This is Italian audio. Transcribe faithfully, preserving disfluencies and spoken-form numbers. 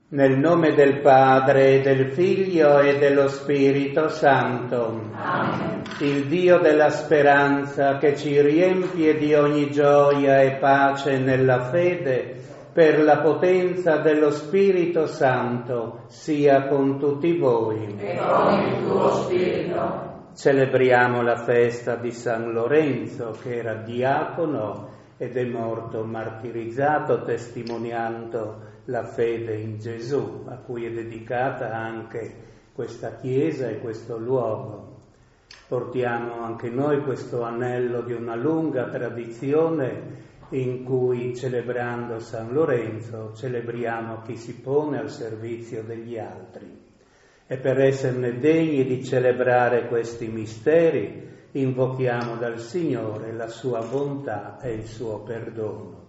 Nel nome del Padre, del Figlio e dello Spirito Santo. Amen. Il Dio della speranza, che ci riempie di ogni gioia e pace nella fede, per la potenza dello Spirito Santo, sia con tutti voi. E con il tuo spirito. Celebriamo la festa di San Lorenzo, che era diacono ed è morto martirizzato testimoniando la fede in Gesù, a cui è dedicata anche questa chiesa e questo luogo. Portiamo anche noi questo anello di una lunga tradizione in cui, celebrando San Lorenzo, celebriamo chi si pone al servizio degli altri. E per esserne degni di celebrare questi misteri, invochiamo dal Signore la sua bontà e il suo perdono.